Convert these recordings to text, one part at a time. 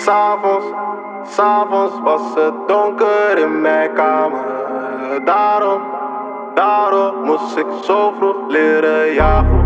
S'avonds was het donker in mijn kamer. Daarom moest ik zo vroeg leren jagen.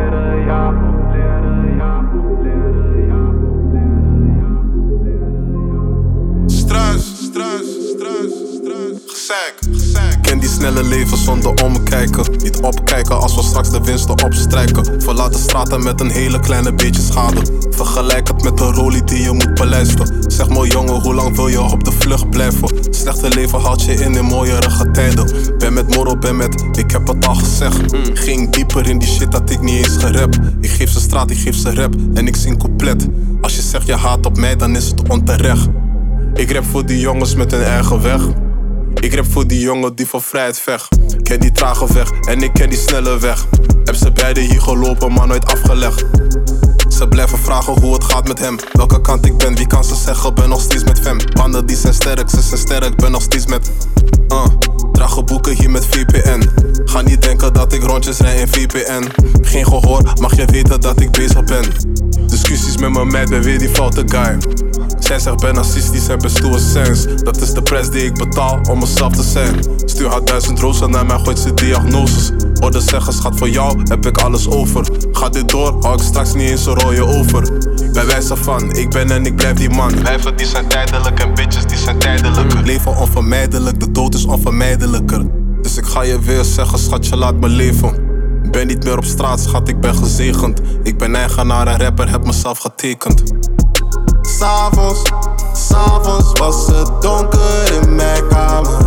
Struis, gezeik. Ken die snelle leven zonder omkijken. Niet opkijken als we straks de winsten opstrijken. Verlaat de straten met een hele kleine beetje schade. Vergelijk het met een rolie die je moet beluisteren. Zeg maar jongen, hoe lang wil je op de vlucht blijven? Slechte leven haalt je in mooierige tijden. Ben met Moro, ik heb het al gezegd. Ging dieper in die shit dat ik niet eens gerap. Ik geef ze straat, ik geef ze rap en ik zing couplet. Als je zegt je haat op mij, dan is het onterecht. Ik rap voor die jongens met hun eigen weg. Ik rap voor die jongen die voor vrijheid vecht. Ken die trage weg en ik ken die snelle weg. Heb ze beide hier gelopen, maar nooit afgelegd. Ze blijven vragen hoe het gaat met hem. Welke kant ik ben, wie kan ze zeggen, ben nog steeds met fam. Banden die zijn sterk, ze zijn sterk, ben nog steeds met dragen boeken hier met VPN. Ga niet denken dat ik rondjes rij in VPN. Geen gehoor, mag je weten dat ik bezig ben. Discussies met mijn meid, ben weer die foute guy. Zij zegt ben narcistisch en ben stoer sens. Dat is de prijs die ik betaal om mezelf te zijn. Stuur haar 1000 rozen naar mij, gooit ze diagnoses. Hoorde zeggen schat, voor jou heb ik alles over. Ga dit door, hou ik straks niet eens een rode over. Bij wijze van, ik ben en ik blijf die man. Wijven die zijn tijdelijk en bitches die zijn tijdelijker. Leven onvermijdelijk, de dood is onvermijdelijker. Dus ik ga je weer zeggen schatje, laat me leven. Ben niet meer op straat schat, ik ben gezegend. Ik ben eigenaar en rapper, heb mezelf getekend. S'avonds was het donker in mijn kamer.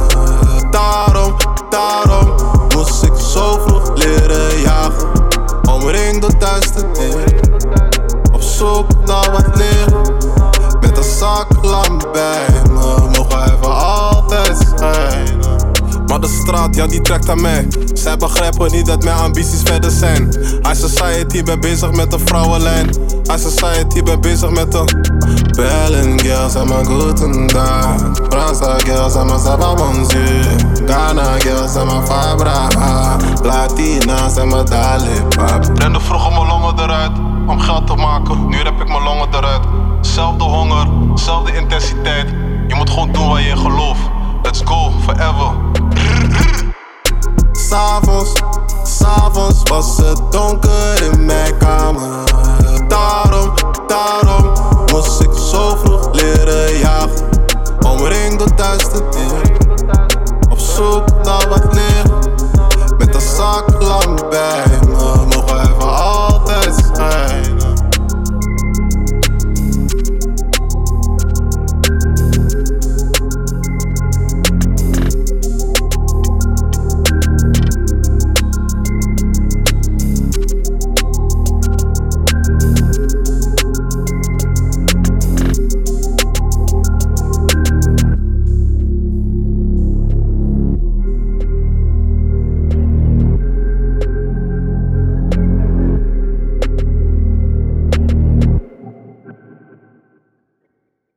Daarom moest ik zo vroeg leren jagen. Omringd door duisternis, op zoek naar wat licht. Met een zaklamp bij me, mogen even altijd schijnen. Maar de straat, ja die trekt aan mij. Zij begrijpen niet dat mijn ambities verder zijn. High society, ben bezig met een vrouwenlijn. High society, ben bezig met een Berlin girls, I'm a guten Tag. Fransa girls, I'm a Sabamonsue. Ghana girls, I'm a Fabra. Latina's, I'm a Dalipap. Rende vroeger mijn longen eruit om geld te maken. Nu rap ik mijn longen eruit. Zelfde honger, zelfde intensiteit. Je moet gewoon doen waar je in gelooft. Let's go, forever. S'avonds was het donker in mijn kamer. Daarom